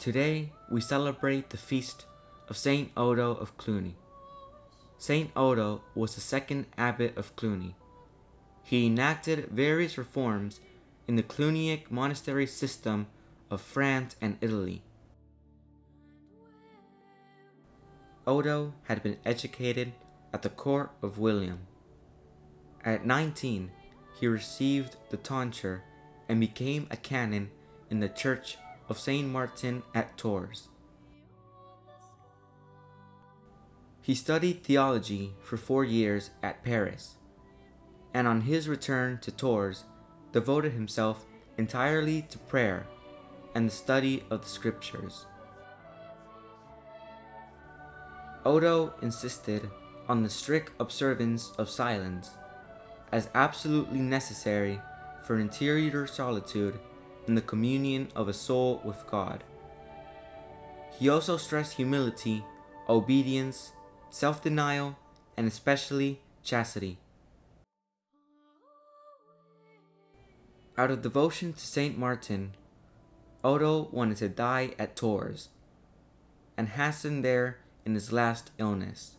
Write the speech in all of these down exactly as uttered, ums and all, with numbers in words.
Today we celebrate the feast of Saint Odo of Cluny. Saint Odo was the second abbot of Cluny. He enacted various reforms in the Cluniac monastery system of France and Italy. Odo had been educated at the court of William. At nineteen, he received the tonsure and became a canon in the church of Saint Martin at Tours. He studied theology for four years at Paris, and on his return to Tours, devoted himself entirely to prayer and the study of the scriptures. Odo insisted on the strict observance of silence as absolutely necessary for interior solitude and the communion of a soul with God. He also stressed humility, obedience, self-denial, and especially chastity. Out of devotion to Saint Martin, Odo wanted to die at Tours and hastened there in his last illness.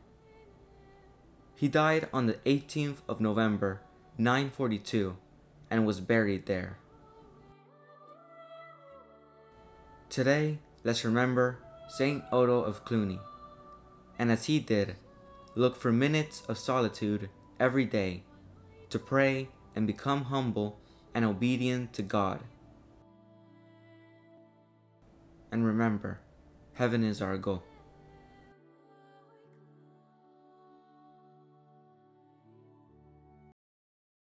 He died on the eighteenth of November, nine forty-two, and was buried there. Today, let's remember Saint Odo of Cluny, and as he did, look for minutes of solitude every day to pray and become humble and obedient to God. And remember, heaven is our goal.